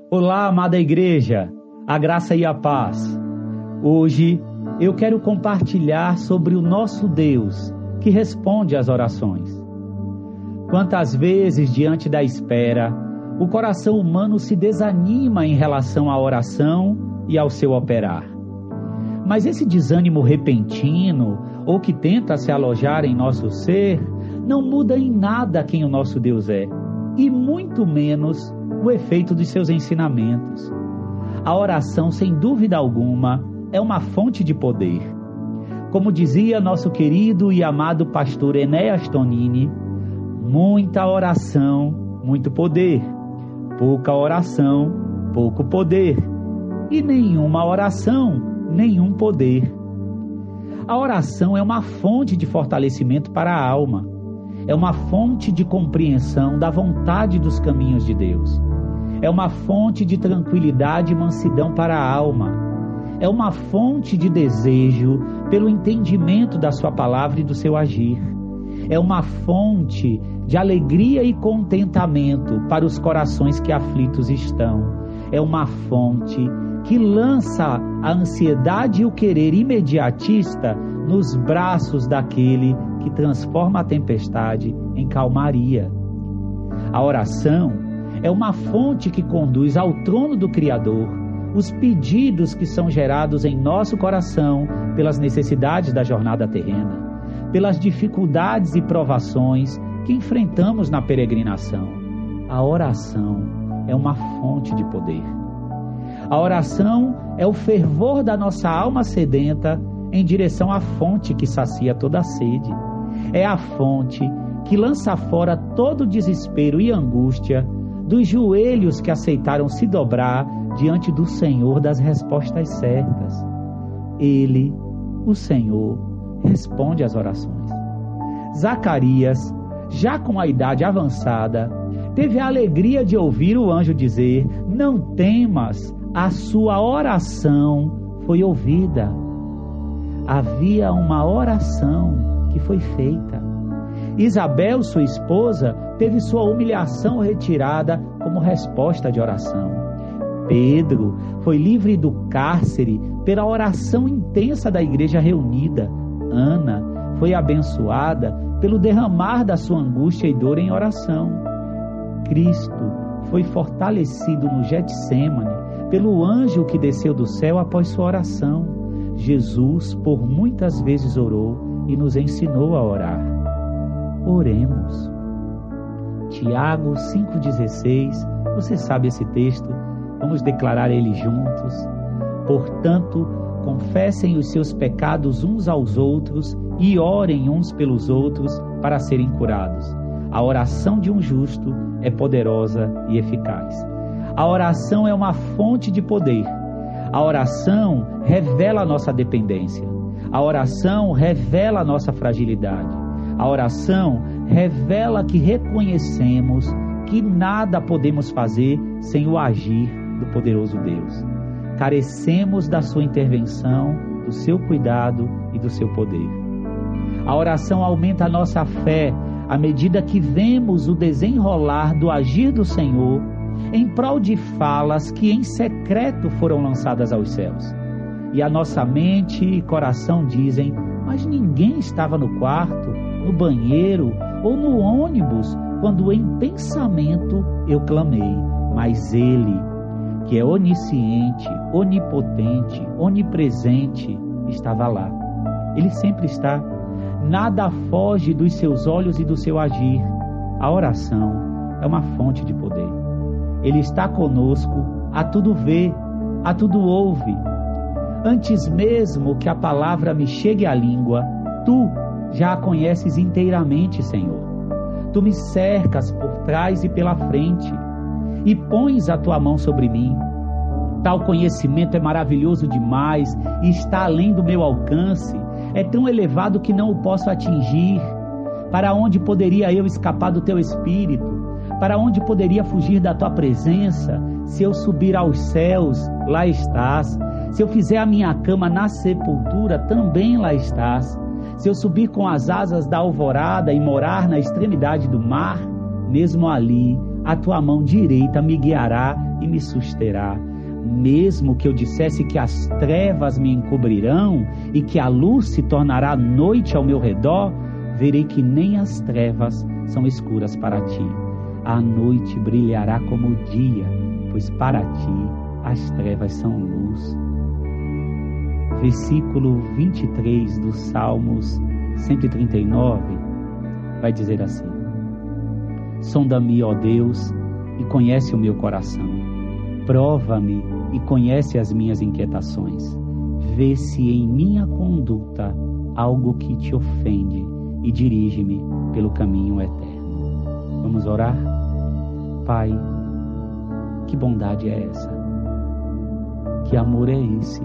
Olá, amada igreja, a graça e a paz. Hoje eu quero compartilhar sobre o nosso Deus que responde às orações. Quantas vezes, diante da espera, o coração humano se desanima em relação à oração e ao seu operar. Mas esse desânimo repentino, ou que tenta se alojar em nosso ser, não muda em nada quem o nosso Deus é, e muito menos o efeito dos seus ensinamentos. A oração, sem dúvida alguma, é uma fonte de poder. Como dizia nosso querido e amado pastor Enéas Tonini, muita oração, muito poder. Pouca oração, pouco poder. E nenhuma oração, nenhum poder. A oração é uma fonte de fortalecimento para a alma. É uma fonte de compreensão da vontade dos caminhos de Deus. É uma fonte de tranquilidade e mansidão para a alma. É uma fonte de desejo pelo entendimento da sua palavra e do seu agir. É uma fonte de alegria e contentamento para os corações que aflitos estão. É uma fonte que lança a ansiedade e o querer imediatista nos braços daquele que transforma a tempestade em calmaria. A oração é uma fonte que conduz ao trono do Criador os pedidos que são gerados em nosso coração pelas necessidades da jornada terrena, pelas dificuldades e provações que enfrentamos na peregrinação. A oração é uma fonte de poder. A oração é o fervor da nossa alma sedenta em direção à fonte que sacia toda a sede. É a fonte que lança fora todo o desespero e angústia dos joelhos que aceitaram se dobrar diante do Senhor das respostas certas. Ele, o Senhor, responde às orações. Zacarias, já com a idade avançada, teve a alegria de ouvir o anjo dizer: "Não temas, a sua oração foi ouvida." Havia uma oração que foi feita. Isabel, sua esposa, teve sua humilhação retirada como resposta de oração. Pedro foi livre do cárcere pela oração intensa da igreja reunida. Ana foi abençoada pelo derramar da sua angústia e dor em oração. Cristo foi fortalecido no Getsêmani pelo anjo que desceu do céu após sua oração. Jesus por muitas vezes orou e nos ensinou a orar. Oremos. Tiago 5,16, você sabe esse texto, vamos declarar ele juntos. Portanto, confessem os seus pecados uns aos outros e orem uns pelos outros para serem curados. A oração de um justo é poderosa e eficaz. A oração é uma fonte de poder. A oração revela a nossa dependência. A oração revela a nossa fragilidade. A oração revela que reconhecemos que nada podemos fazer sem o agir do poderoso Deus. Carecemos da sua intervenção, do seu cuidado e do seu poder. A oração aumenta a nossa fé à medida que vemos o desenrolar do agir do Senhor em prol de falas que em secreto foram lançadas aos céus. E a nossa mente e coração dizem: mas ninguém estava no quarto, no banheiro ou no ônibus quando em pensamento eu clamei. Mas Ele, que é onisciente, onipotente, onipresente, estava lá. Ele sempre está. Nada foge dos seus olhos e do seu agir. A oração é uma fonte de poder. Ele está conosco, a tudo vê, a tudo ouve. Antes mesmo que a palavra me chegue à língua, Tu já a conheces inteiramente, Senhor. Tu me cercas por trás e pela frente e pões a Tua mão sobre mim. Tal conhecimento é maravilhoso demais e está além do meu alcance. É tão elevado que não o posso atingir. Para onde poderia eu escapar do Teu Espírito? Para onde poderia fugir da Tua presença? Se eu subir aos céus, lá estás. Se eu fizer a minha cama na sepultura, também lá estás. Se eu subir com as asas da alvorada e morar na extremidade do mar, mesmo ali a tua mão direita me guiará e me susterá. Mesmo que eu dissesse que as trevas me encobrirão e que a luz se tornará noite ao meu redor, verei que nem as trevas são escuras para ti. A noite brilhará como o dia, pois para ti as trevas são luz. Versículo 23 do Salmos 139 vai dizer assim: sonda-me, ó Deus, e conhece o meu coração. Prova-me e conhece as minhas inquietações. Vê se em minha conduta algo que te ofende e dirige-me pelo caminho eterno. Vamos orar? Pai, que bondade é essa? Que amor é esse?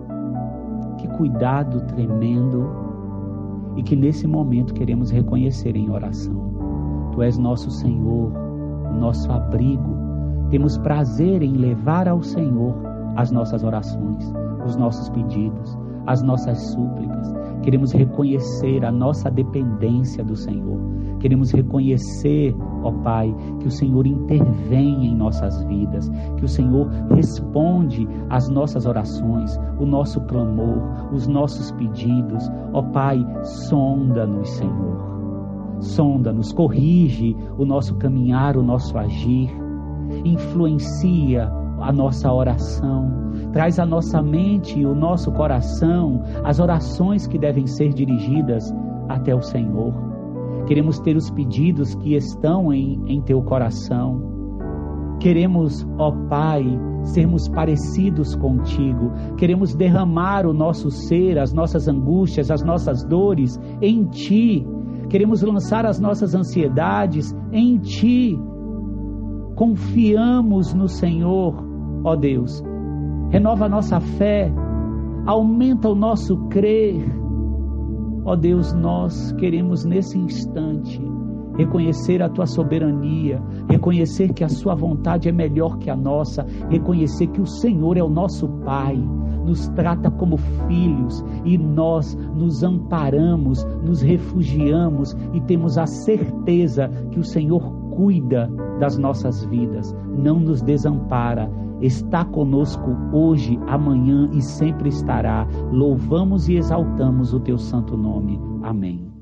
Que cuidado tremendo, e que nesse momento queremos reconhecer em oração. Tu és nosso Senhor, o nosso abrigo. Temos prazer em levar ao Senhor as nossas orações, os nossos pedidos, as nossas súplicas. Queremos reconhecer a nossa dependência do Senhor. Queremos reconhecer, ó Pai, que o Senhor intervém em nossas vidas, que o Senhor responde às nossas orações, o nosso clamor, os nossos pedidos. Ó Pai, sonda-nos, Senhor. Sonda-nos, corrige o nosso caminhar, o nosso agir. Influencia a nossa oração, traz à nossa mente e o nosso coração as orações que devem ser dirigidas até o Senhor. Queremos ter os pedidos que estão em teu coração. Queremos, ó Pai, sermos parecidos contigo. Queremos derramar o nosso ser, as nossas angústias, as nossas dores em ti. Queremos lançar as nossas ansiedades em ti. Confiamos no Senhor, ó Deus. Renova a nossa fé, aumenta o nosso crer. Ó Deus, nós queremos nesse instante reconhecer a tua soberania, reconhecer que a sua vontade é melhor que a nossa, reconhecer que o Senhor é o nosso Pai, nos trata como filhos e nós nos amparamos, nos refugiamos e temos a certeza que o Senhor cuida das nossas vidas, não nos desampara, está conosco hoje, amanhã e sempre estará. Louvamos e exaltamos o teu santo nome. Amém.